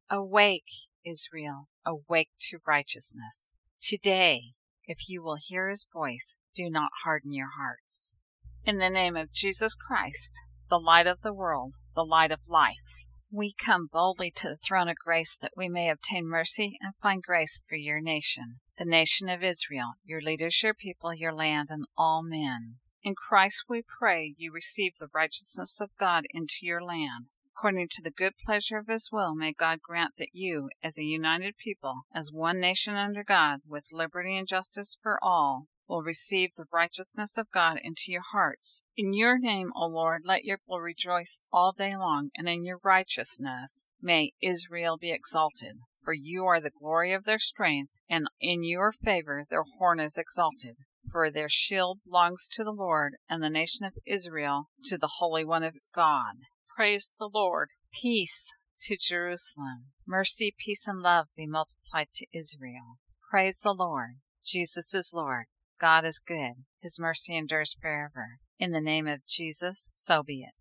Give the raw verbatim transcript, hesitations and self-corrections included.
Awake, Israel, awake to righteousness. Today, if you will hear his voice, do not harden your hearts. In the name of Jesus Christ, the light of the world, the light of life, we come boldly to the throne of grace that we may obtain mercy and find grace for your nation, the nation of Israel, your leaders, your people, your land, and all men. In Christ we pray you receive the righteousness of God into your land. According to the good pleasure of his will, may God grant that you, as a united people, as one nation under God, with liberty and justice for all, will receive the righteousness of God into your hearts. In your name, O Lord, let your people rejoice all day long, and in your righteousness may Israel be exalted. For you are the glory of their strength, and in your favor their horn is exalted. For their shield belongs to the Lord, and the nation of Israel to the Holy One of God. Praise the Lord. Peace to Jerusalem. Mercy, peace, and love be multiplied to Israel. Praise the Lord. Jesus is Lord. God is good. His mercy endures forever. In the name of Jesus, so be it.